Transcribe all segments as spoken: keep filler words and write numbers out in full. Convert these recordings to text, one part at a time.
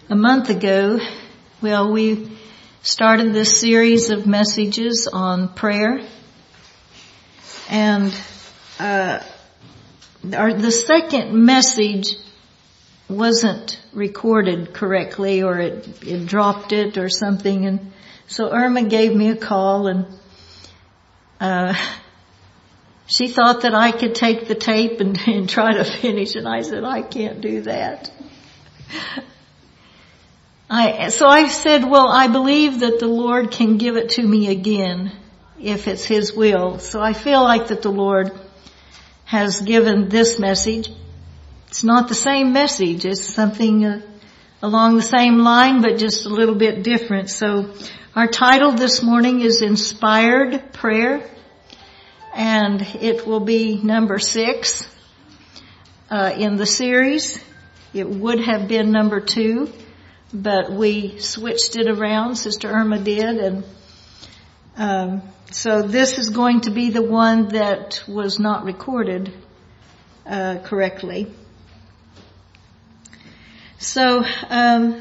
A month ago, well, we started this series of messages on prayer, and uh, our, the second message wasn't recorded correctly, or it, it dropped it or something, and so Irma gave me a call, and uh, she thought that I could take the tape and, and try to finish, and I said, I can't do that. I, so I said, well, I believe that the Lord can give it to me again if it's His will. So I feel like that the Lord has given this message. It's not the same message. It's something uh, along the same line, but just a little bit different. So our title this morning is Inspired Prayer, and it will be number six uh, in the series. It would have been number two, but we switched it around. Sister Irma did, and um, so this is going to be the one that was not recorded uh, correctly. So um,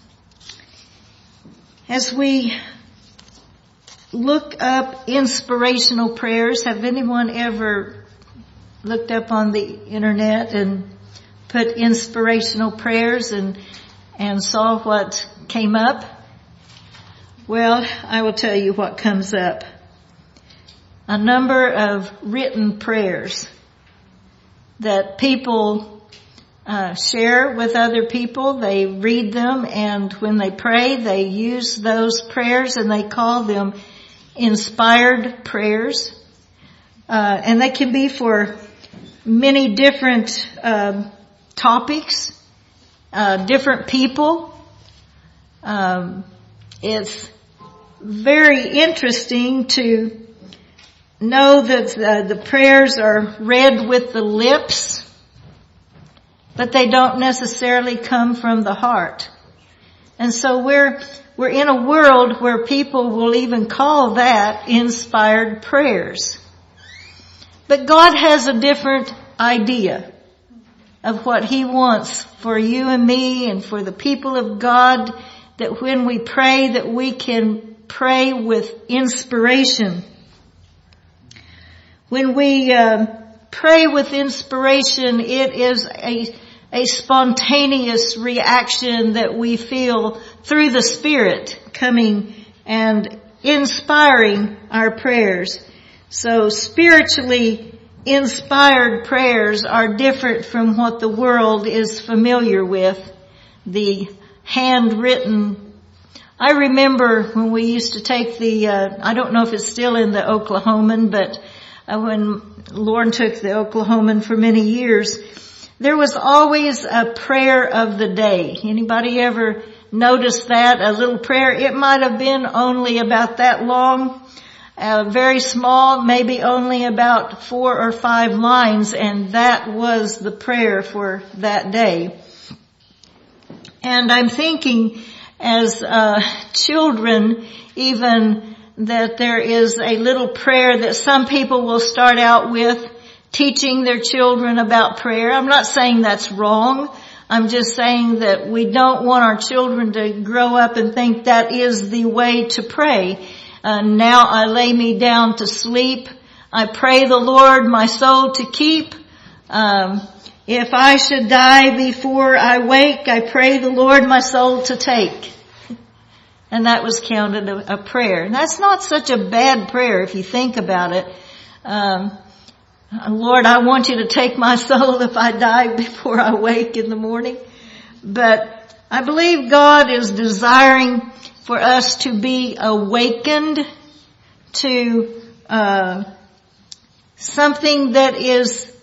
as we look up inspirational prayers, have anyone ever looked up on the internet and put inspirational prayers and and saw what came up? Well, I will tell you what comes up. A number of written prayers that people uh, share with other people. They read them, and when they pray, they use those prayers, and they call them inspired prayers. Uh, and they can be for many different uh, topics. Uh, different people. Um, it's very interesting to know that uh, the prayers are read with the lips, but they don't necessarily come from the heart. And so we're we're in a world where people will even call that inspired prayers. But God has a different idea of what He wants for you and me and for the people of God, that when we pray, that we can pray with inspiration. When we uh, pray with inspiration, it is a, a spontaneous reaction that we feel through the Spirit coming and inspiring our prayers. So spiritually inspired prayers are different from what the world is familiar with, the handwritten. I remember when we used to take the, uh, I don't know if it's still in the Oklahoman, but uh, when Lauren took the Oklahoman for many years, there was always a prayer of the day. Anybody ever notice that? A little prayer. It might have been only about that long. Uh, very small, maybe only about four or five lines, and that was the prayer for that day. And I'm thinking as uh children even that there is a little prayer that some people will start out with, teaching their children about prayer. I'm not saying that's wrong. I'm just saying that we don't want our children to grow up and think that is the way to pray. Uh, now I lay me down to sleep. I pray the Lord my soul to keep. Um, if I should die before I wake, I pray the Lord my soul to take. And that was counted a, a prayer. And that's not such a bad prayer if you think about it. Um, Lord, I want you to take my soul if I die before I wake in the morning. But I believe God is desiring for us to be awakened to uh something that is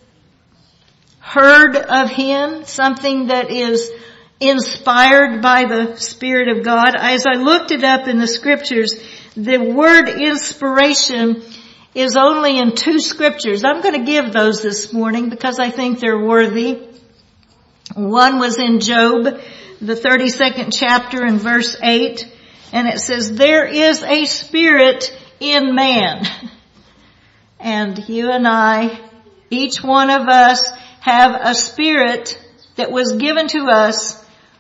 heard of Him, something that is inspired by the Spirit of God. As I looked it up in the scriptures, the word inspiration is only in two scriptures. I'm going to give those this morning because I think they're worthy. One was in Job, the thirty-second chapter and verse eight. And it says, there is a spirit in man. And you and I, each one of us, have a spirit that was given to us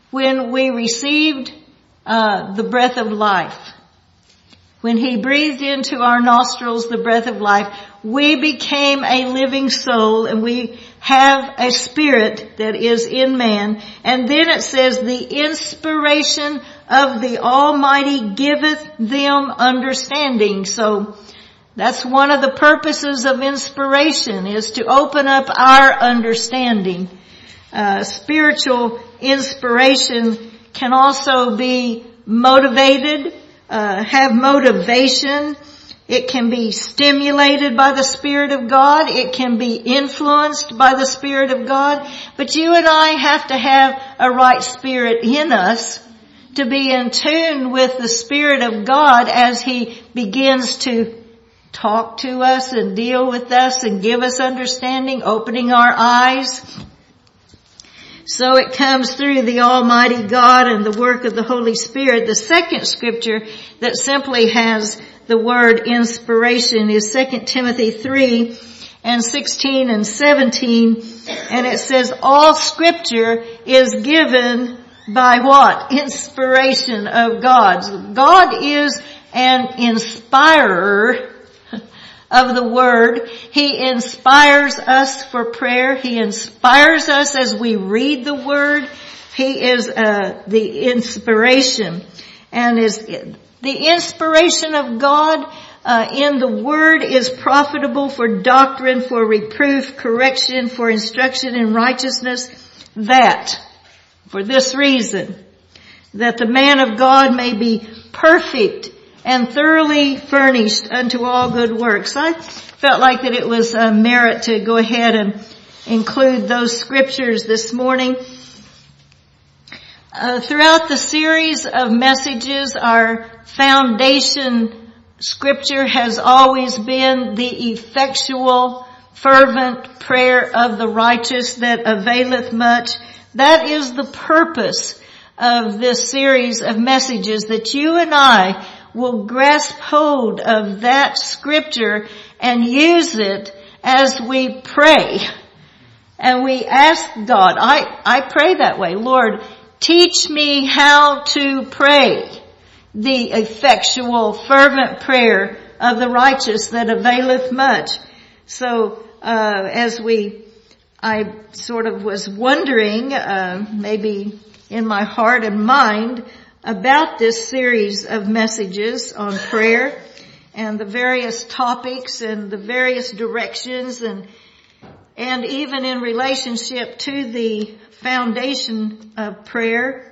when we received uh, the breath of life. When he breathed into our nostrils the breath of life, we became a living soul, and we have a spirit that is in man. And then it says, the inspiration of the Almighty giveth them understanding. So that's one of the purposes of inspiration, is to open up our understanding. Uh, spiritual inspiration can also be motivated, uh, have motivation. It can be stimulated by the Spirit of God. It can be influenced by the Spirit of God. But you and I have to have a right spirit in us to be in tune with the Spirit of God as He begins to talk to us and deal with us and give us understanding, opening our eyes. So it comes through the Almighty God and the work of the Holy Spirit. The second scripture that simply has the word inspiration is Second Timothy three and sixteen and seventeen. And it says, all scripture is given by what? Inspiration of God. God is an inspirer of the Word. He inspires us for prayer. He inspires us as we read the Word. He is uh, the inspiration. And is the inspiration of God uh, in the Word is profitable for doctrine, for reproof, correction, for instruction in righteousness, that, for this reason, that the man of God may be perfect and thoroughly furnished unto all good works. I felt like that it was a merit to go ahead and include those scriptures this morning. Uh, throughout the series of messages, our foundation scripture has always been the effectual, fervent prayer of the righteous that availeth much. That is the purpose of this series of messages, that you and I will grasp hold of that scripture and use it as we pray. And we ask God, I, I pray that way, Lord, teach me how to pray the effectual, fervent prayer of the righteous that availeth much. So, uh, as we, I sort of was wondering, uh, maybe in my heart and mind, about this series of messages on prayer and the various topics and the various directions, and and even in relationship to the foundation of prayer.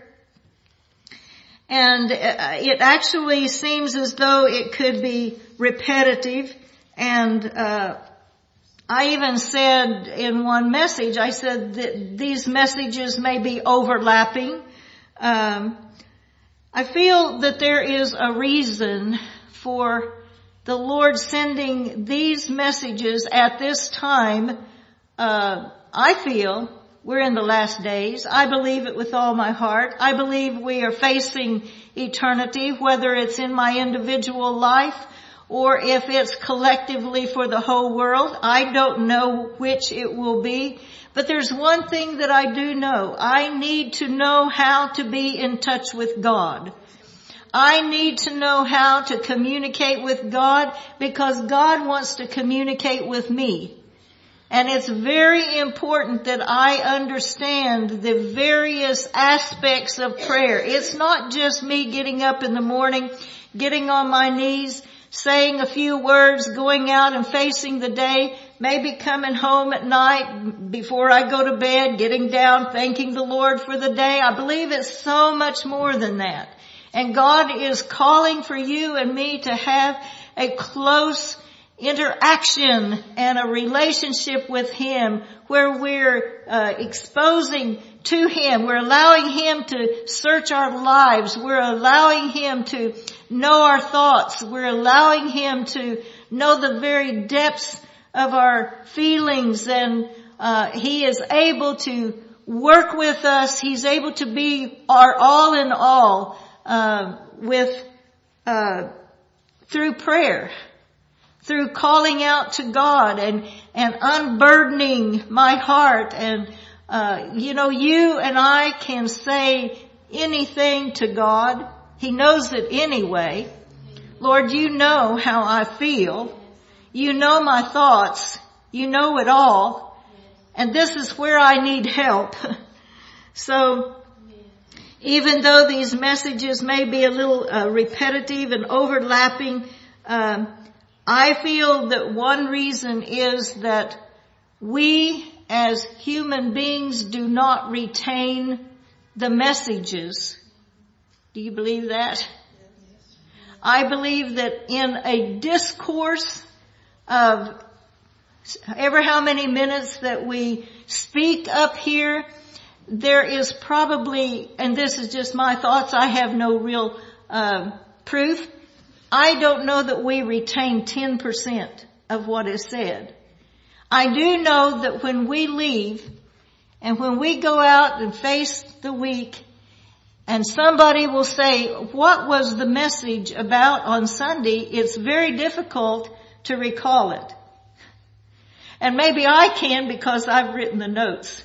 And it actually seems as though it could be repetitive. And uh I even said in one message, I said that these messages may be overlapping. Um I feel that there is a reason for the Lord sending these messages at this time. Uh, I feel we're in the last days. I believe it with all my heart. I believe we are facing eternity, whether it's in my individual life or if it's collectively for the whole world. I don't know which it will be. But there's one thing that I do know. I need to know how to be in touch with God. I need to know how to communicate with God, because God wants to communicate with me. And it's very important that I understand the various aspects of prayer. It's not just me getting up in the morning, getting on my knees, saying a few words, going out and facing the day, maybe coming home at night before I go to bed, getting down, thanking the Lord for the day. I believe it's so much more than that. And God is calling for you and me to have a close interaction and a relationship with Him, where we're uh, exposing to Him. We're allowing Him to search our lives. We're allowing Him to know our thoughts. We're allowing Him to know the very depths of our feelings, and uh, He is able to work with us. He's able to be our all in all uh, with uh, through prayer, through calling out to God and and unburdening my heart and Uh, you know, you and I can say anything to God. He knows it anyway. Lord, you know how I feel. You know my thoughts. You know it all. And this is where I need help. So, even though these messages may be a little uh, repetitive and overlapping, um, I feel that one reason is that we as human beings do not retain the messages. Do you believe that? I believe that in a discourse of ever how many minutes that we speak up here, there is probably, and this is just my thoughts, I have no real uh, proof, I don't know that we retain ten percent of what is said. I do know that when we leave and when we go out and face the week and somebody will say, what was the message about on Sunday? It's very difficult to recall it. And maybe I can because I've written the notes.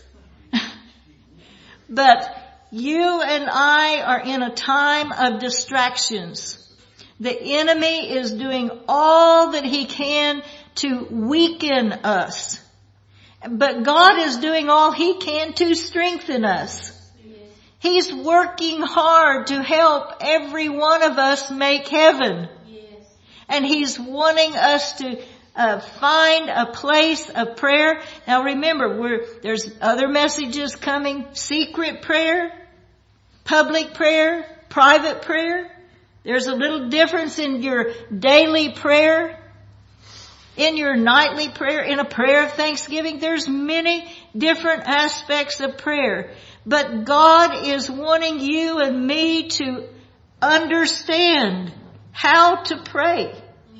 But you and I are in a time of distractions. The enemy is doing all that he can to weaken us. But God is doing all he can to strengthen us. He's working hard to help every one of us make heaven. And he's wanting us to uh, find a place of prayer. Now remember, we're, there's other messages coming. Secret prayer, public prayer, private prayer. There's a little difference in your daily prayer, in your nightly prayer, in a prayer of thanksgiving. There's many different aspects of prayer. But God is wanting you and me to understand how to pray,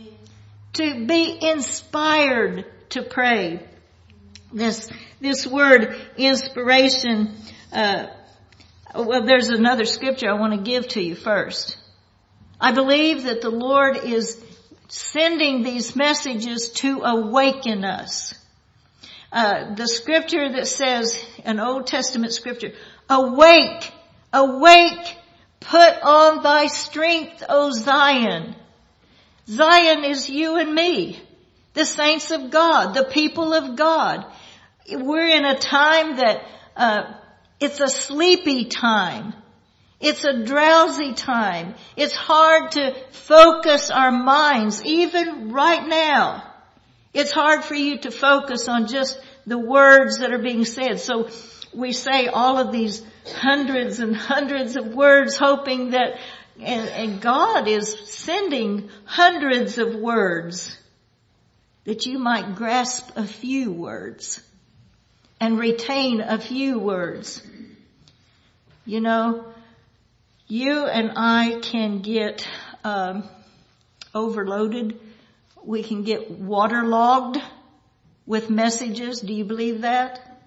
to be inspired to pray. This, this word inspiration, uh, well, there's another scripture I want to give to you first. I believe that the Lord is sending these messages to awaken us. Uh, the scripture that says, an Old Testament scripture, awake, awake, put on thy strength, O Zion. Zion is you and me, the saints of God, the people of God. We're in a time that, uh, it's a sleepy time. It's a drowsy time. It's hard to focus our minds, even right now. It's hard for you to focus on just the words that are being said. So we say all of these hundreds and hundreds of words hoping that, and, and God is sending hundreds of words that you might grasp a few words and retain a few words. You know, you and I can get um, overloaded. We can get waterlogged with messages. Do you believe that?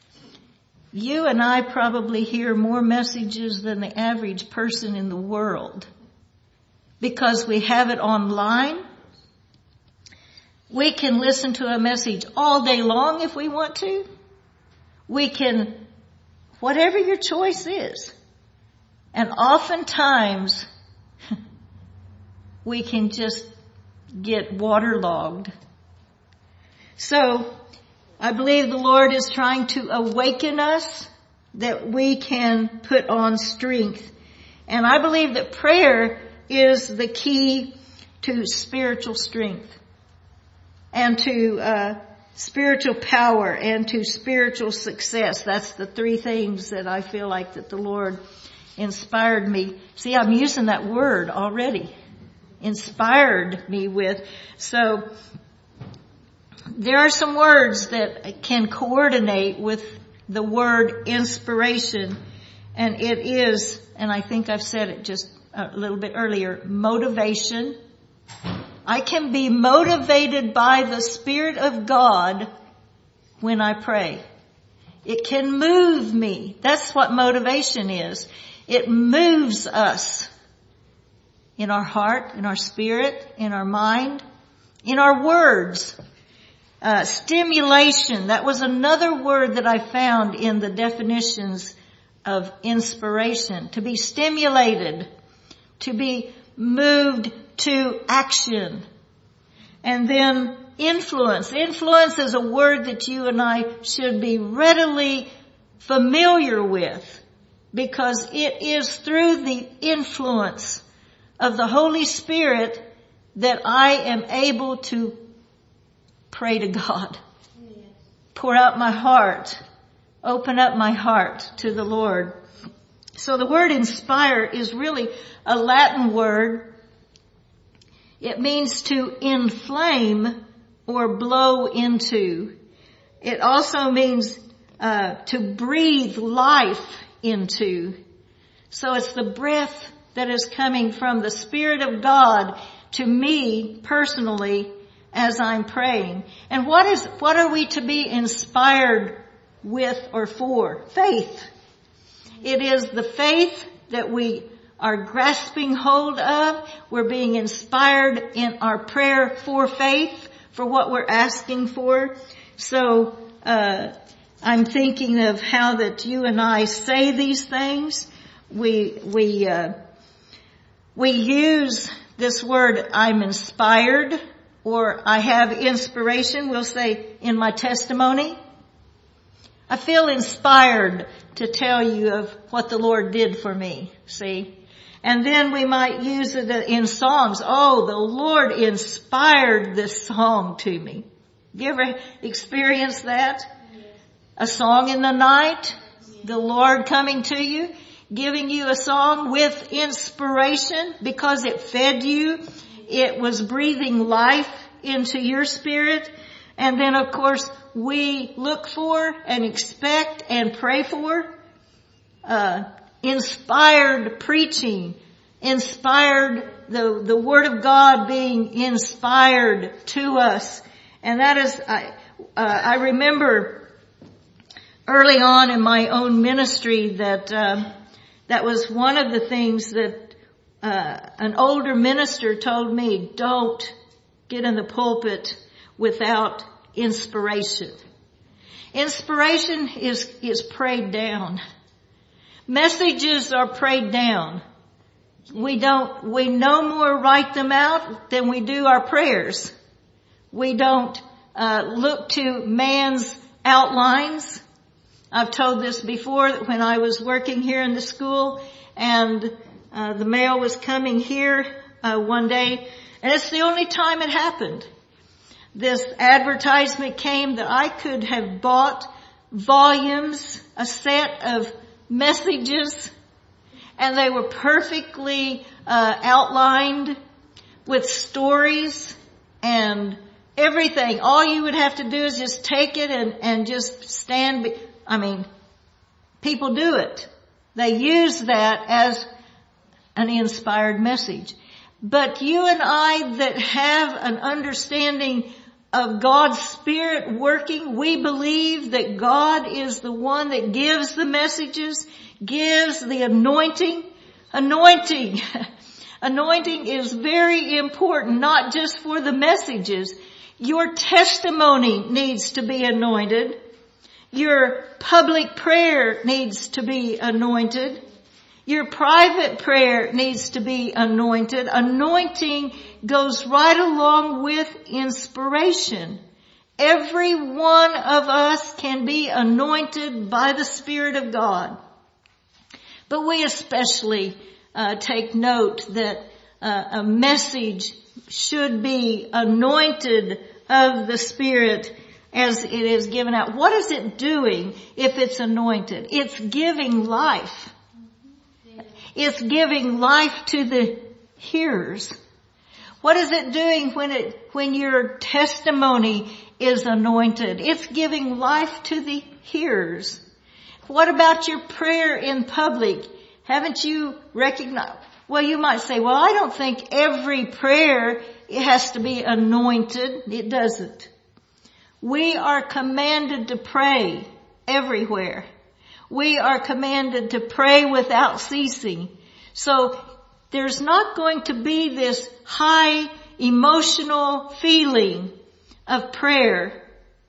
You and I probably hear more messages than the average person in the world because we have it online. We can listen to a message all day long if we want to. We can, whatever your choice is. And oftentimes, we can just get waterlogged. So, I believe the Lord is trying to awaken us that we can put on strength. And I believe that prayer is the key to spiritual strength and to uh spiritual power and to spiritual success. That's the three things that I feel like that the Lord inspired me. See, I'm using that word already. Inspired me with. So, there are some words that can coordinate with the word inspiration. And it is, and I think I've said it just a little bit earlier, motivation. I can be motivated by the Spirit of God when I pray. It can move me. That's what motivation is. It moves us in our heart, in our spirit, in our mind, in our words. Uh, stimulation, that was another word that I found in the definitions of inspiration. To be stimulated, to be moved to action. And then influence. Influence is a word that you and I should be readily familiar with, because it is through the influence of the Holy Spirit that I am able to pray to God. Yes. Pour out my heart. Open up my heart to the Lord. So the word inspire is really a Latin word. It means to inflame or blow into. It also means uh, to breathe life into. So it's the breath that is coming from the Spirit of God to me personally as I'm praying. And what is, what are we to be inspired with or for? Faith. It is the faith that we are grasping hold of. We're being inspired in our prayer for faith, for what we're asking for. So, uh, I'm thinking of how that you and I say these things. We, we, uh, we use this word, I'm inspired, or I have inspiration. We'll say in my testimony, I feel inspired to tell you of what the Lord did for me. See? And then we might use it in songs. Oh, the Lord inspired this song to me. You ever experienced that? Yes. A song in the night, yes. The Lord coming to you, giving you a song with inspiration because it fed you. It was breathing life into your spirit. And then, of course, we look for and expect and pray for uh inspired preaching, inspired the the Word of God being inspired to us. And that is, I, uh, I remember early on in my own ministry that uh, that was one of the things that uh, an older minister told me, don't get in the pulpit without inspiration. Inspiration is, is prayed down. Messages are prayed down. We don't, we no more write them out than we do our prayers. We don't, uh, look to man's outlines. I've told this before, that when I was working here in the school and, uh, the mail was coming here, uh, one day, and it's the only time it happened. This advertisement came that I could have bought volumes, a set of messages, and they were perfectly uh outlined with stories and everything. All you would have to do is just take it and and just stand be- I mean, people do it. They use that as an inspired message. But you and I that have an understanding of God's Spirit working, we believe that God is the one that gives the messages, gives the anointing. Anointing. Anointing is very important, not just for the messages. Your testimony needs to be anointed. Your public prayer needs to be anointed. Your private prayer needs to be anointed. Anointing goes right along with inspiration. Every one of us can be anointed by the Spirit of God. But we especially uh, take note that uh, a message should be anointed of the Spirit as it is given out. What is it doing if it's anointed? It's giving life. It's giving life to the hearers. What is it doing when it, when your testimony is anointed? It's giving life to the hearers. What about your prayer in public? Haven't you recognized? Well, you might say, well, I don't think every prayer it has to be anointed. It doesn't. We are commanded to pray everywhere. We are commanded to pray without ceasing. So there's not going to be this high emotional feeling of prayer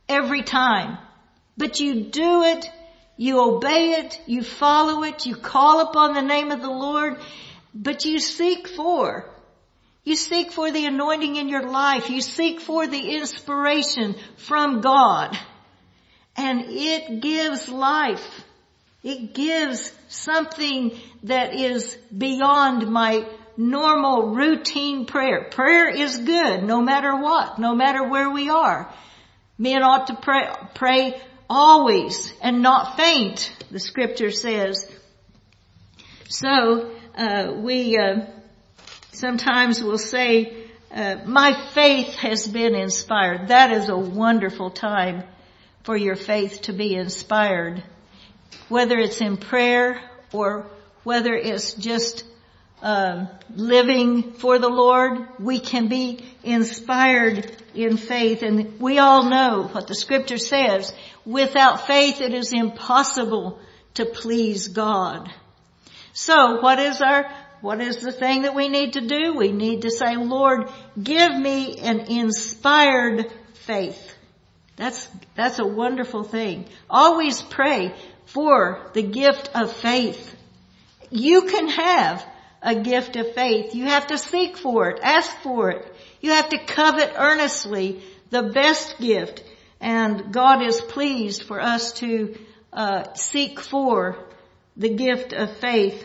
every time. But you do it, you obey it, you follow it, you call upon the name of the Lord, but you seek for, you seek for the anointing in your life. You seek for the inspiration from God. And it gives life. It gives something that is beyond my normal routine prayer. Prayer is good no matter what, no matter where we are. Men ought to pray, pray always and not faint, the scripture says. So, uh, we, uh, sometimes will say, uh, my faith has been inspired. That is a wonderful time for your faith to be inspired. Whether it's in prayer or whether it's just um, living for the Lord, we can be inspired in faith. And we all know what the scripture says. Without faith, it is impossible to please God. So what is our, what is the thing that we need to do? We need to say, Lord, give me an inspired faith. That's, that's a wonderful thing. Always pray for the gift of faith. You can have a gift of faith. You have to seek for it, ask for it. You have to covet earnestly the best gift. And God is pleased for us to uh, seek for the gift of faith.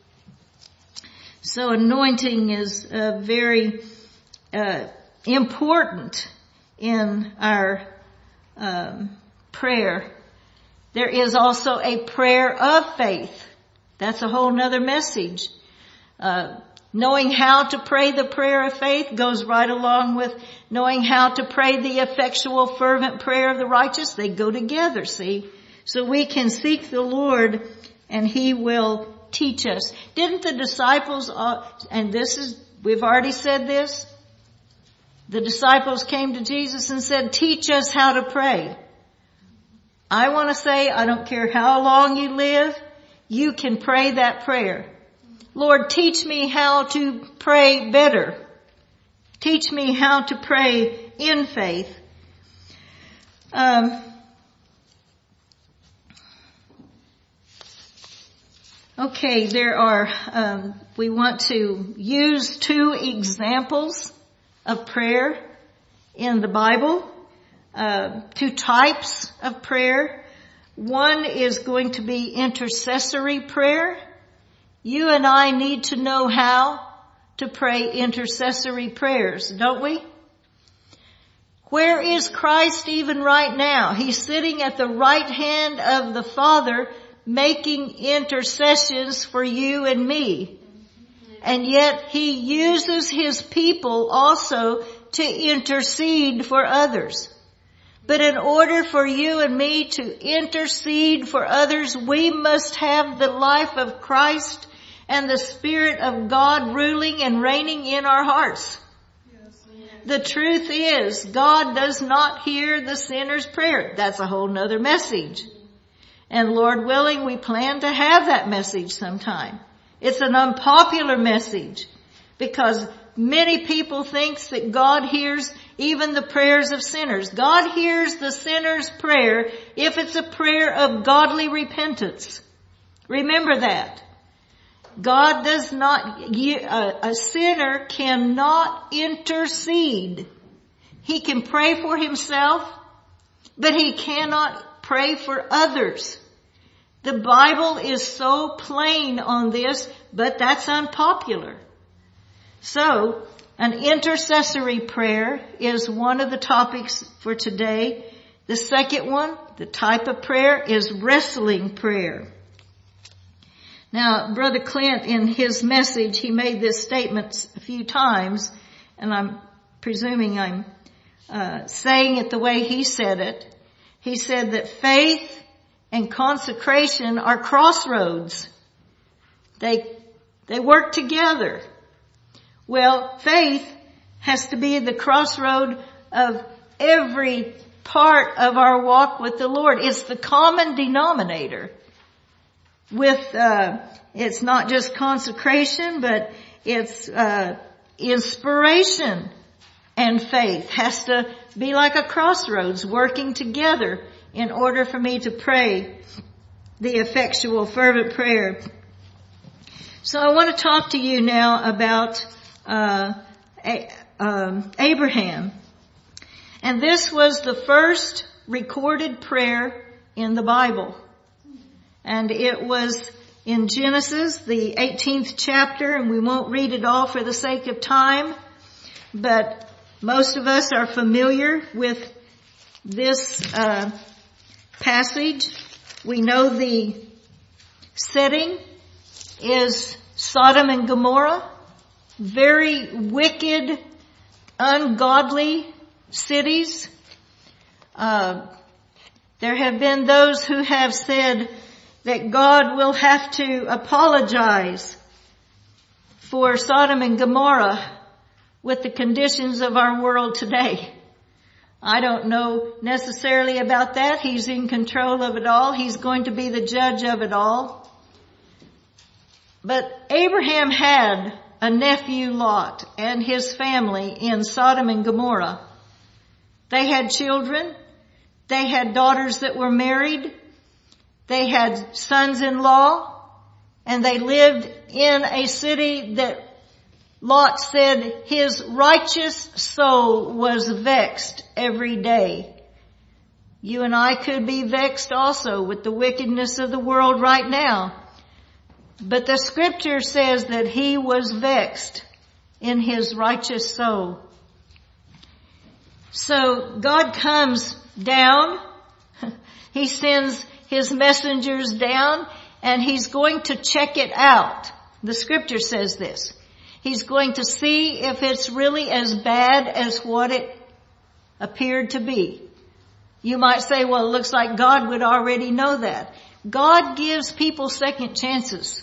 So anointing is uh, very uh, important in our um, prayer. There is also a prayer of faith. That's a whole nother message. Uh, knowing how to pray the prayer of faith goes right along with knowing how to pray the effectual fervent prayer of the righteous. They go together, see? So we can seek the Lord and He will teach us. Didn't the disciples, uh, and this is, we've already said this, the disciples came to Jesus and said, teach us how to pray. I want to say, I don't care how long you live, you can pray that prayer. Lord, teach me how to pray better. Teach me how to pray in faith. Um, okay, there are, um, we want to use two examples of prayer in the Bible. Uh, two types of prayer. One is going to be intercessory prayer. You and I need to know how to pray intercessory prayers, don't we? Where is Christ even right now? He's sitting at the right hand of the Father making intercessions for you and me. And yet He uses His people also to intercede for others. But in order for you and me to intercede for others, we must have the life of Christ and the Spirit of God ruling and reigning in our hearts. Yes. The truth is, God does not hear the sinner's prayer. That's a whole nother message. And Lord willing, we plan to have that message sometime. It's an unpopular message because many people think that God hears even the prayers of sinners. God hears the sinner's prayer if it's a prayer of godly repentance. Remember that. God does not, a sinner cannot intercede. He can pray for himself, but he cannot pray for others. The Bible is so plain on this, but that's unpopular. So, an intercessory prayer is one of the topics for today. The second one, the type of prayer, is wrestling prayer. Now, Brother Clint, in his message, he made this statement a few times, and I'm presuming I'm uh, saying it the way he said it. He said that faith and consecration are crossroads. They, they work together. Well, faith has to be the crossroad of every part of our walk with the Lord. It's the common denominator. With, uh, it's not just consecration, but it's, uh, inspiration and faith. Has to be like a crossroads working together in order for me to pray the effectual fervent prayer. So I want to talk to you now about uh, a, um, Abraham. And this was the first recorded prayer in the Bible. And it was in Genesis, the eighteenth chapter, and we won't read it all for the sake of time, but most of us are familiar with this uh, passage. We know the setting is Sodom and Gomorrah, very wicked, ungodly cities. Uh, there have been those who have said that God will have to apologize for Sodom and Gomorrah with the conditions of our world today. I don't know necessarily about that. He's in control of it all. He's going to be the judge of it all. But Abraham had a nephew, Lot, and his family in Sodom and Gomorrah. They had children. They had daughters that were married. They had sons-in-law. And they lived in a city that Lot said his righteous soul was vexed every day. You and I could be vexed also with the wickedness of the world right now. But the scripture says that he was vexed in his righteous soul. So God comes down. He sends his messengers down and he's going to check it out. The scripture says this. He's going to see if it's really as bad as what it appeared to be. You might say, well, it looks like God would already know that. God gives people second chances.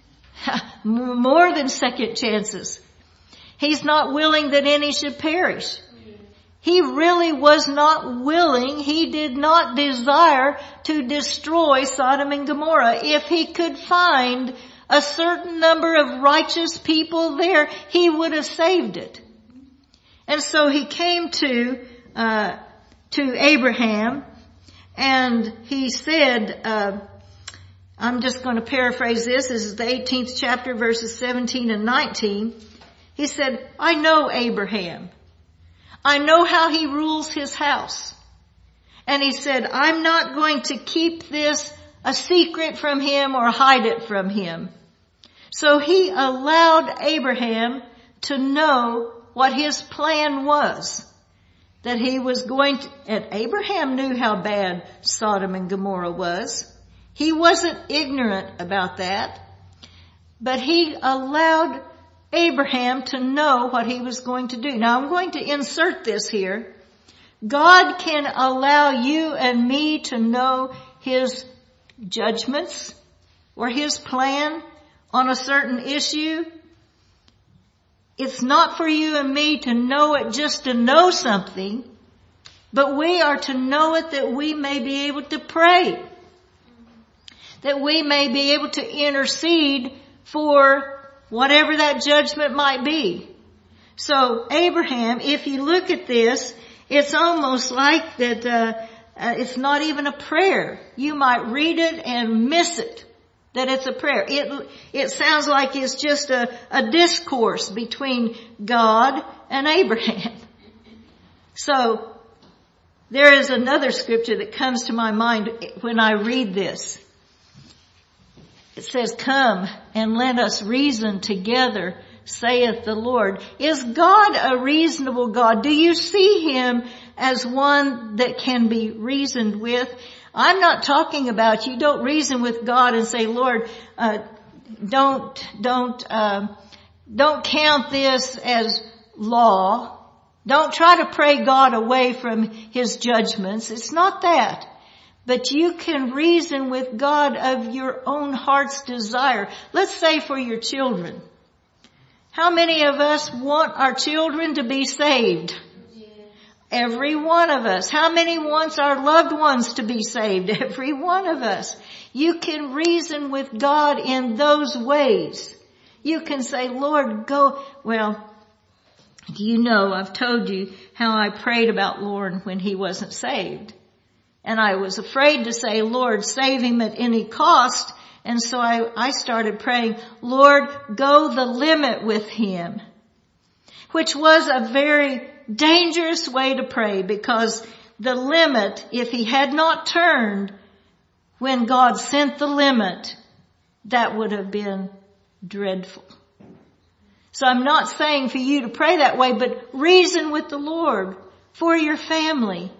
More than second chances. He's not willing that any should perish. He really was not willing, he did not desire to destroy Sodom and Gomorrah. If he could find a certain number of righteous people there, he would have saved it. And so he came to, uh, to Abraham and he said, uh, I'm just going to paraphrase this. This is the eighteenth chapter, verses seventeen and nineteen. He said, I know Abraham. I know how he rules his house. And he said, I'm not going to keep this a secret from him or hide it from him. So he allowed Abraham to know what his plan was. That he was going to, and Abraham knew how bad Sodom and Gomorrah was. He wasn't ignorant about that, but he allowed Abraham to know what he was going to do. Now I'm going to insert this here. God can allow you and me to know his judgments or his plan on a certain issue. It's not for you and me to know it just to know something, but we are to know it that we may be able to pray. That we may be able to intercede for whatever that judgment might be. So Abraham, if you look at this, it's almost like that uh, uh, it's not even a prayer. You might read it and miss it, that it's a prayer. It it sounds like it's just a, a discourse between God and Abraham. So there is another scripture that comes to my mind when I read this. It says, come and let us reason together, saith the Lord. Is God a reasonable God? Do you see him as one that can be reasoned with? I'm not talking about you don't reason with God and say, Lord, uh, don't, don't, uh, don't count this as law. Don't try to pray God away from his judgments. It's not that. But you can reason with God of your own heart's desire. Let's say for your children. How many of us want our children to be saved? Yeah. Every one of us. How many wants our loved ones to be saved? Every one of us. You can reason with God in those ways. You can say, Lord, go, well, Do you know, I've told you how I prayed about Lorne when he wasn't saved. And I was afraid to say, Lord, save him at any cost. And so I, I started praying, Lord, go the limit with him. Which was a very dangerous way to pray, because the limit, if he had not turned when God sent the limit, that would have been dreadful. So I'm not saying for you to pray that way, but reason with the Lord for your family,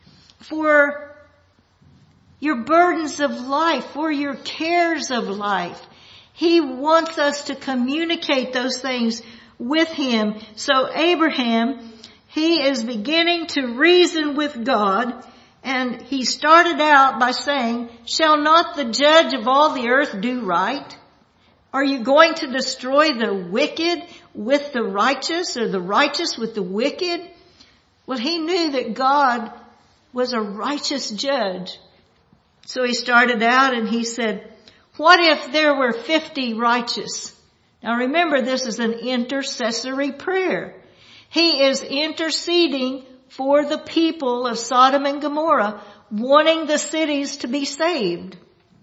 for your burdens of life, for your cares of life. He wants us to communicate those things with him. So Abraham, he is beginning to reason with God, and he started out by saying, shall not the judge of all the earth do right? Are you going to destroy the wicked with the righteous, or the righteous with the wicked? Well, he knew that God was a righteous judge. So he started out and he said, what if there were fifty righteous? Now remember, this is an intercessory prayer. He is interceding for the people of Sodom and Gomorrah, wanting the cities to be saved.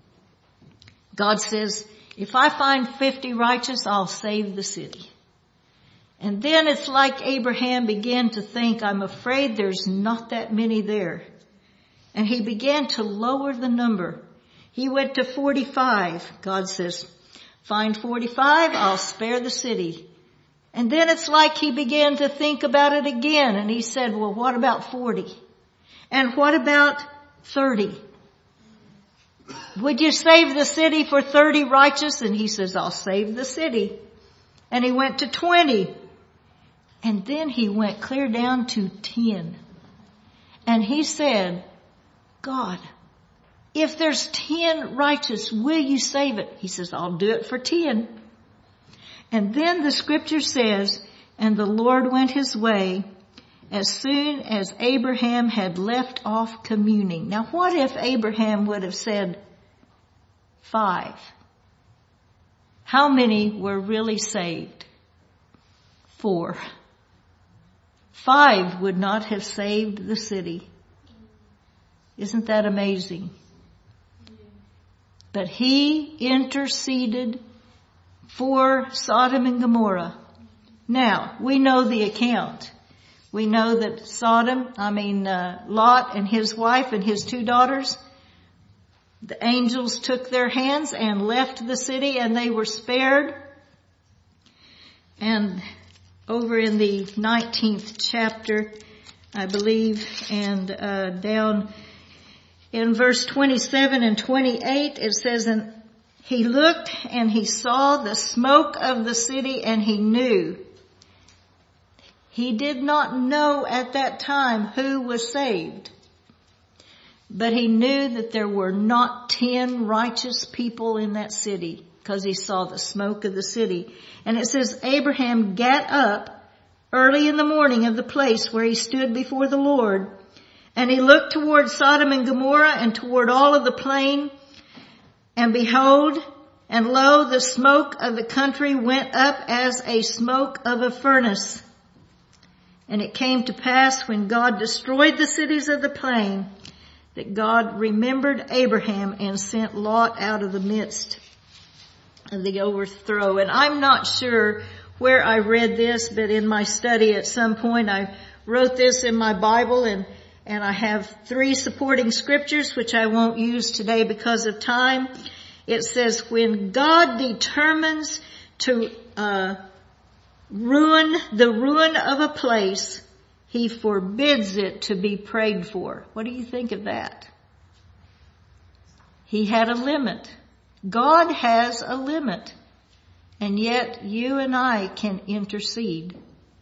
God says, if I find fifty righteous, I'll save the city. And then it's like Abraham began to think, I'm afraid there's not that many there. And he began to lower the number. He went to forty-five. God says, find forty-five, I'll spare the city. And then it's like he began to think about it again. And he said, well, what about forty? And what about thirty? Would you save the city for thirty righteous? And he says, I'll save the city. And he went to twenty. And then he went clear down to ten. And he said, God, if there's ten righteous, will you save it? He says, I'll do it for ten. And then the scripture says, and the Lord went his way as soon as Abraham had left off communing. Now what if Abraham would have said five? How many were really saved? Four. Five would not have saved the city. Isn't that amazing? But he interceded for Sodom and Gomorrah. Now, we know the account. We know that Sodom, I mean, uh, Lot and his wife and his two daughters, the angels took their hands and left the city, and they were spared. And over in the nineteenth chapter, I believe, and uh, down in verse twenty-seven and twenty-eight, it says, and he looked and he saw the smoke of the city, and he knew. He did not know at that time who was saved, but he knew that there were not ten righteous people in that city, because he saw the smoke of the city. And it says, Abraham got up early in the morning of the place where he stood before the Lord, and he looked toward Sodom and Gomorrah and toward all of the plain, and behold, and lo, the smoke of the country went up as a smoke of a furnace. And it came to pass, when God destroyed the cities of the plain, that God remembered Abraham and sent Lot out of the midst of the overthrow. And I'm not sure where I read this, but in my study at some point I wrote this in my Bible, and and I have three supporting scriptures, which I won't use today because of time. It says, when God determines to uh ruin the ruin of a place, he forbids it to be prayed for. What do you think of that? He had a limit. God has a limit. And yet you and I can intercede.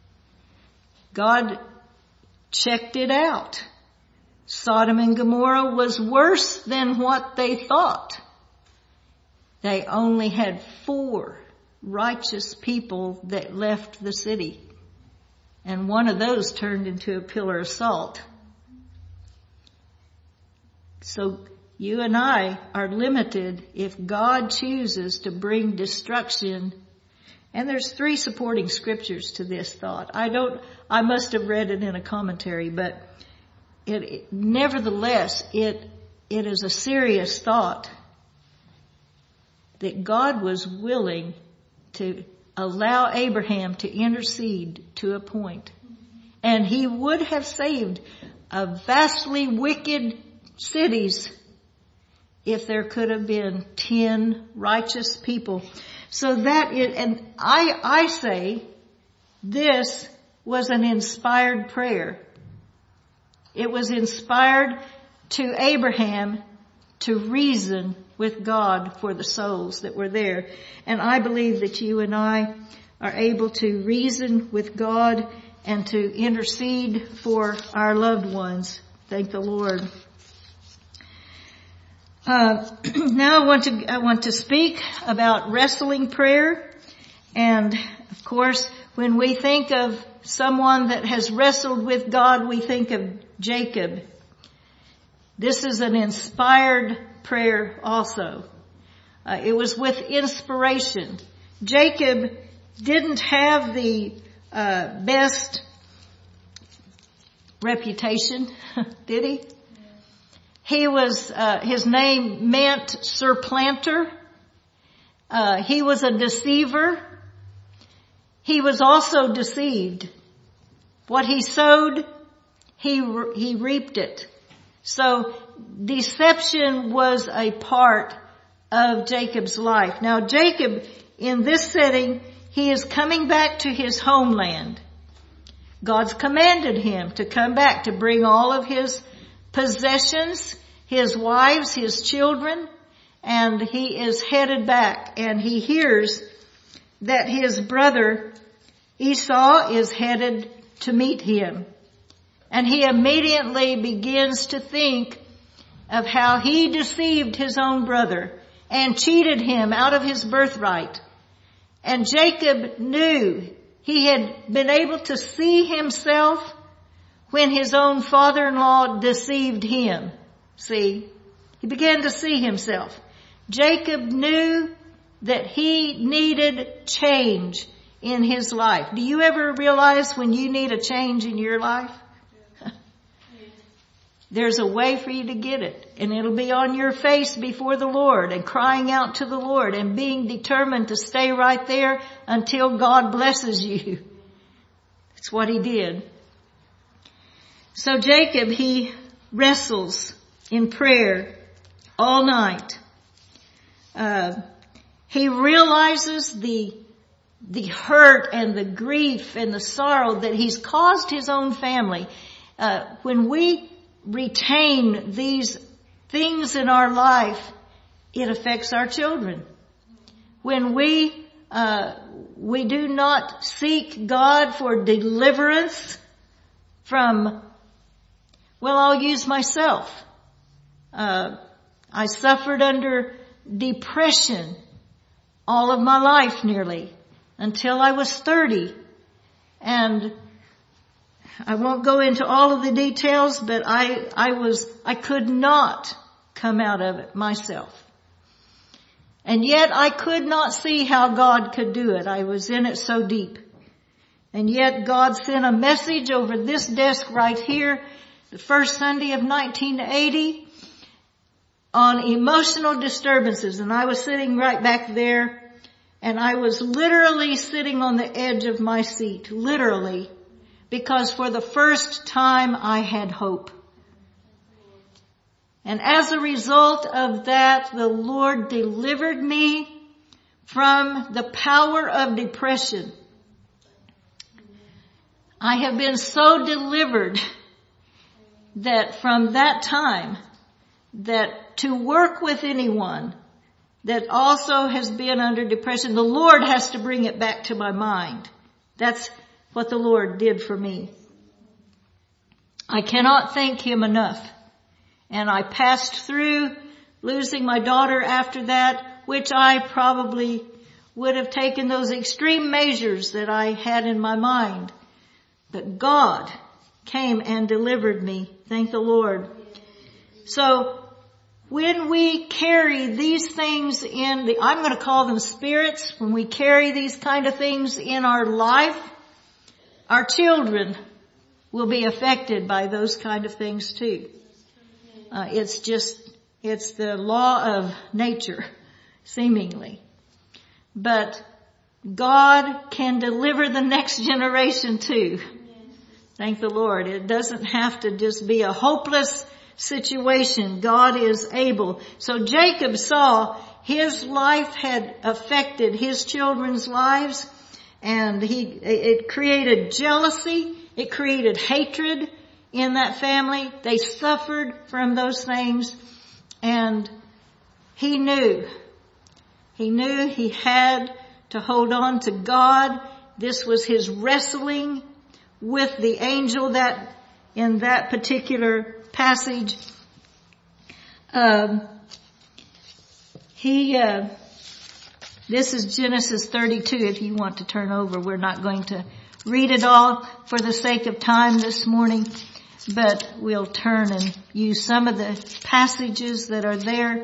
God checked it out. Sodom and Gomorrah was worse than what they thought. They only had four righteous people that left the city. And one of those turned into a pillar of salt. So you and I are limited if God chooses to bring destruction And there's three supporting scriptures to this thought. I don't, I must have read it in a commentary, but it, it nevertheless, it, it is a serious thought that God was willing to allow Abraham to intercede to a point. And he would have saved a vastly wicked cities if there could have been ten righteous people. So that is, and I, I say this was an inspired prayer. It was inspired to Abraham to reason with God for the souls that were there. And I believe that you and I are able to reason with God and to intercede for our loved ones. Thank the Lord. Uh, now I want to, I want to speak about wrestling prayer. And of course, when we think of someone that has wrestled with God, we think of Jacob. This is an inspired prayer also. Uh, it was with inspiration. Jacob didn't have the uh, best reputation, did he? He was, uh, his name meant surplanter. Uh, he was a deceiver. He was also deceived. What he sowed, he, he reaped it. So deception was a part of Jacob's life. Now Jacob, in this setting, he is coming back to his homeland. God's commanded him to come back, to bring all of his possessions, his wives, his children, and he is headed back. And he hears that his brother Esau is headed to meet him. And he immediately begins to think of how he deceived his own brother and cheated him out of his birthright. And Jacob knew he had been able to see himself when his own father-in-law deceived him. See, he began to see himself. Jacob knew that he needed change in his life. Do you ever realize when you need a change in your life? There's a way for you to get it, and it'll be on your face before the Lord and crying out to the Lord and being determined to stay right there until God blesses you. That's what he did. So Jacob, he wrestles in prayer all night. Uh, he realizes the the hurt and the grief and the sorrow that he's caused his own family. Uh, when we retain these things in our life, it affects our children. When we uh, we do not seek God for deliverance from, well, I'll use myself. Uh, I suffered under depression all of my life nearly until I was thirty. And I won't go into all of the details, but I, I was, I could not come out of it myself. And yet I could not see how God could do it. I was in it so deep. And yet God sent a message over this desk right here, the first Sunday of nineteen eighty, on emotional disturbances. And I was sitting right back there, and I was literally sitting on the edge of my seat, literally, because for the first time I had hope. And as a result of that, the Lord delivered me from the power of depression. I have been so delivered that from that time, that to work with anyone that also has been under depression, the Lord has to bring it back to my mind. That's what the Lord did for me. I cannot thank him enough. And I passed through losing my daughter after that, which I probably would have taken those extreme measures that I had in my mind. But God came and delivered me. Thank the Lord. So when we carry these things in the, I'm going to call them spirits, when we carry these kind of things in our life, our children will be affected by those kind of things too. Uh, it's just, it's the law of nature, seemingly. But God can deliver the next generation too. Thank the Lord. It doesn't have to just be a hopeless situation. God is able. So Jacob saw his life had affected his children's lives, and he, it created jealousy. It created hatred in that family. They suffered from those things, and he knew. He knew he had to hold on to God. This was his wrestling with the angel that in that particular passage. Um, he, uh, this is Genesis thirty-two if you want to turn over. We're not going to read it all for the sake of time this morning, but we'll turn and use some of the passages that are there.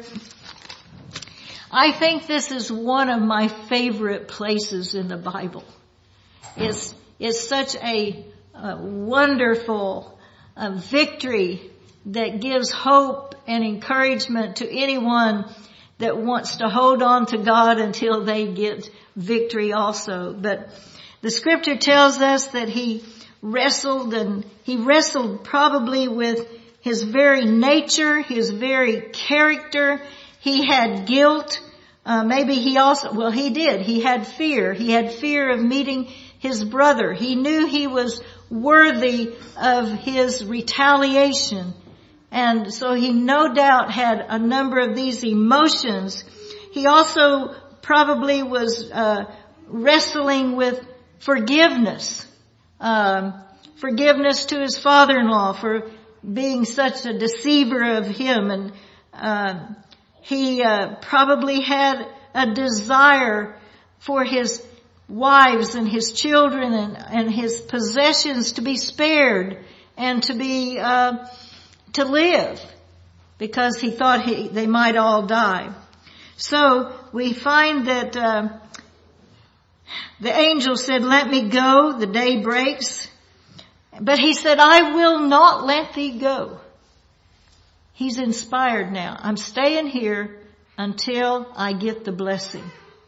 I think this is one of my favorite places in the Bible. It's, it's such a, a wonderful a victory that gives hope and encouragement to anyone that wants to hold on to God until they get victory also. But the scripture tells us that he wrestled, and he wrestled probably with his very nature, his very character. He had guilt. Uh, maybe he also, well, he did. He had fear. He had fear of meeting his brother. He knew he was worthy of his retaliation. And so he no doubt had a number of these emotions. He also probably was uh, wrestling with forgiveness. Um, forgiveness to his father-in-law for being such a deceiver of him. And uh, he uh, probably had a desire for his wives and his children and, and his possessions to be spared and to be uh, to live, because he thought he, they might all die. So we find that uh, the angel said, "Let me go, the day breaks." But he said, "I will not let thee go." He's inspired now. I'm staying here until I get the blessing.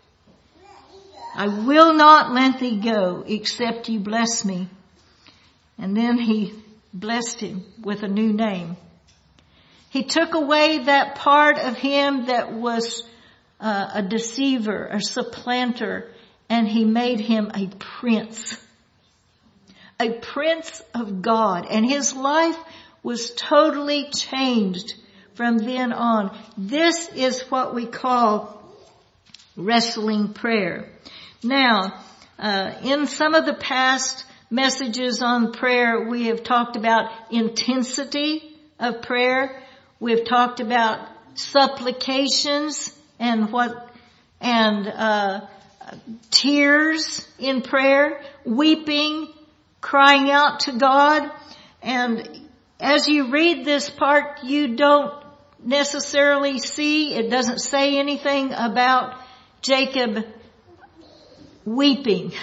I will not let thee go except you bless me. And then he blessed him with a new name. He took away that part of him that was uh, a deceiver, a supplanter, and he made him a prince. A prince of God. And his life was totally changed from then on. This is what we call wrestling prayer. Now, uh, in some of the past messages on prayer, we have talked about intensity of prayer. We've talked about supplications and what, and, uh, tears in prayer, weeping, crying out to God. And as you read this part, you don't necessarily see, it doesn't say anything about Jacob weeping.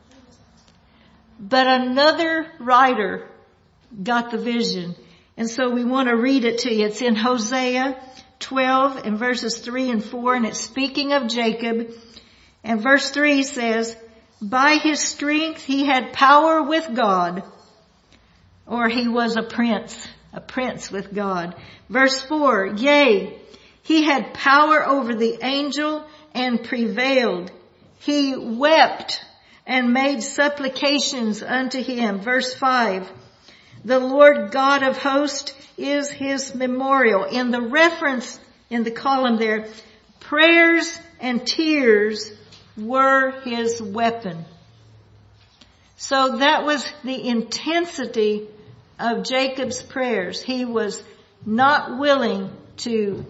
But another writer got the vision. And so we want to read it to you. It's in Hosea twelve and verses three and four, and it's speaking of Jacob. And verse three says, "By his strength he had power with God," or he was a prince, a prince with God. Verse four, "Yea, he had power over the angel and prevailed. He wept and made supplications unto him." Verse five, "The Lord God of hosts is his memorial." In the reference in the column there, prayers and tears were his weapon. So that was the intensity of Jacob's prayers. He was not willing to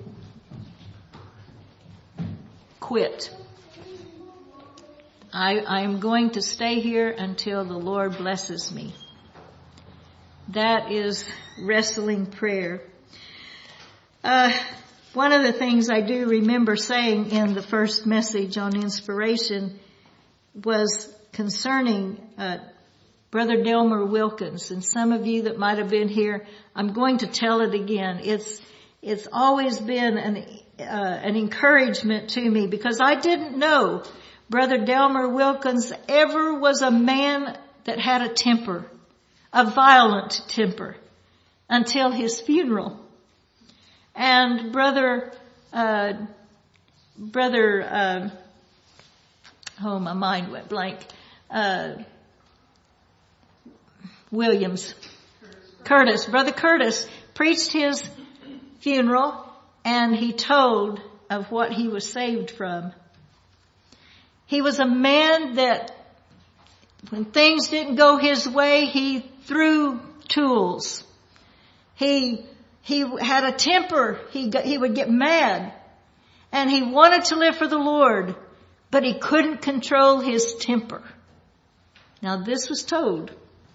quit. I, I am going to stay here until the Lord blesses me. That is wrestling prayer. Uh, One of the things I do remember saying in the first message on inspiration was concerning uh, Brother Delmer Wilkins. And some of you that might have been here, I'm going to tell it again. It's it's always been an uh, an encouragement to me, because I didn't know Brother Delmer Wilkins ever was a man that had a temper, a violent temper, until his funeral. And brother, uh, brother, uh, oh, my mind went blank, uh, Williams, Curtis, Brother Curtis preached his funeral, and he told of what he was saved from. He was a man that when things didn't go his way, he threw tools. He He had a temper. He got, he would get mad. And he wanted to live for the Lord, but he couldn't control his temper. Now this was told.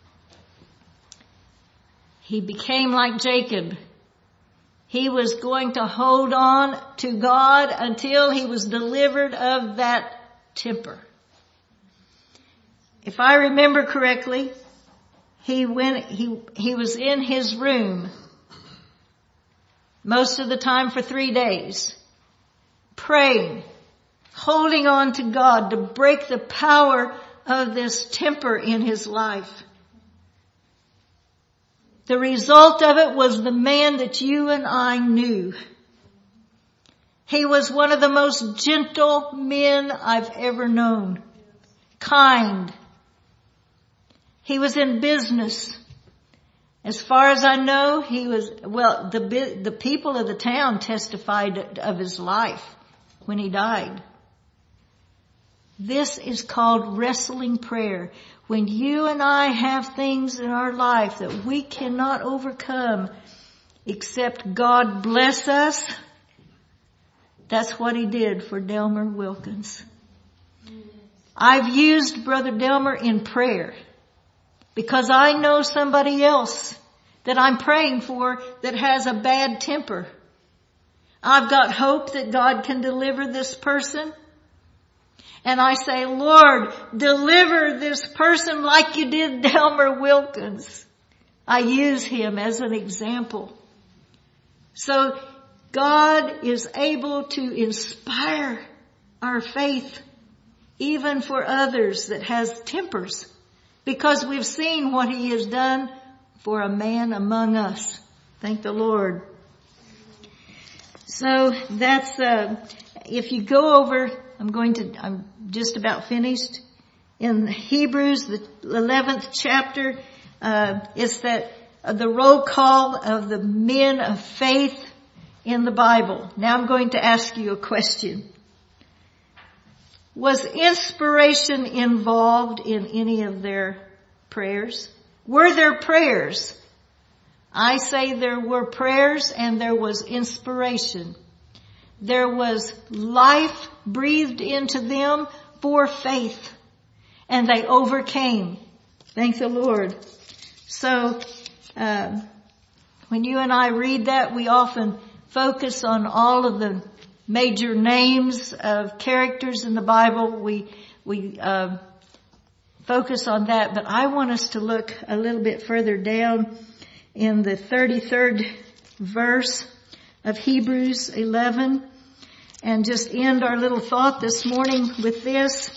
He became like Jacob. He was going to hold on to God until he was delivered of that temper. If I remember correctly, he went, he, he was in his room most of the time for three days, praying, holding on to God to break the power of this temper in his life. The result of it was the man that you and I knew. He was one of the most gentle men I've ever known. Kind. He was in business. As far as I know, he was, well, the the people of the town testified of his life when he died. This is called wrestling prayer. When you and I have things in our life that we cannot overcome except God bless us, that's what he did for Delmer Wilkins. I've used Brother Delmer in prayer, because I know somebody else that I'm praying for that has a bad temper. I've got hope that God can deliver this person. And I say, Lord, deliver this person like you did Delmer Wilkins. I use him as an example. So God is able to inspire our faith even for others that has tempers, because we've seen what he has done for a man among us. Thank the Lord. So that's, uh, if you go over, I'm going to, I'm just about finished. In Hebrews, the eleventh chapter, uh, it's that, uh, the roll call of the men of faith in the Bible. Now I'm going to ask you a question. Was inspiration involved in any of their prayers? Were there prayers? I say there were prayers and there was inspiration. There was life breathed into them for faith, and they overcame. Thank the Lord. So, uh, when you and I read that, we often focus on all of the major names of characters in the Bible. We, we, uh, focus on that, but I want us to look a little bit further down in the thirty-third verse of Hebrews eleven, and just end our little thought this morning with this.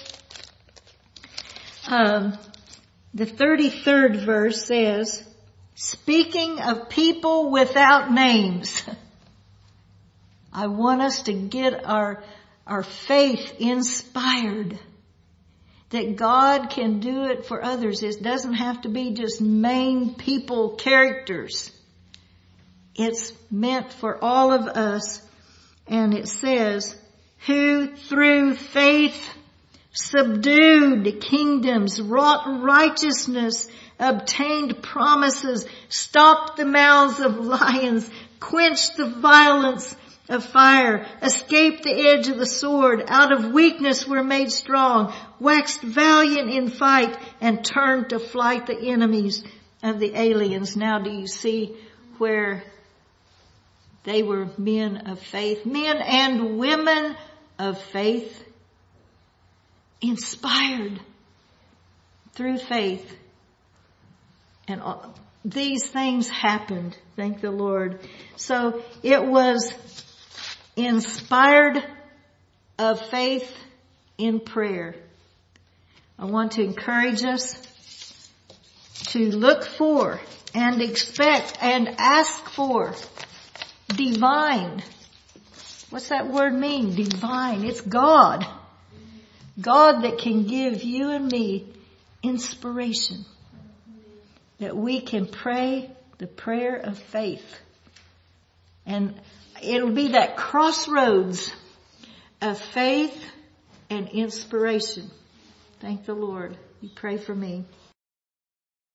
Um, the thirty-third verse says, speaking of people without names. I want us to get our, our faith inspired that God can do it for others. It doesn't have to be just main people characters. It's meant for all of us. And it says, who through faith subdued kingdoms, wrought righteousness, obtained promises, stopped the mouths of lions, quenched the violence of fire, escaped the edge of the sword, out of weakness were made strong, waxed valiant in fight, and turned to flight the enemies of the aliens. Now do you see where They were men of faith, men and women of faith, inspired through faith. And all, these things happened, thank the Lord. So it was inspired of faith in prayer. I want to encourage us to look for and expect and ask for divine. What's that word mean? Divine. It's God. God that can give you and me inspiration. That we can pray the prayer of faith. And it'll be that crossroads of faith and inspiration. Thank the Lord. You pray for me.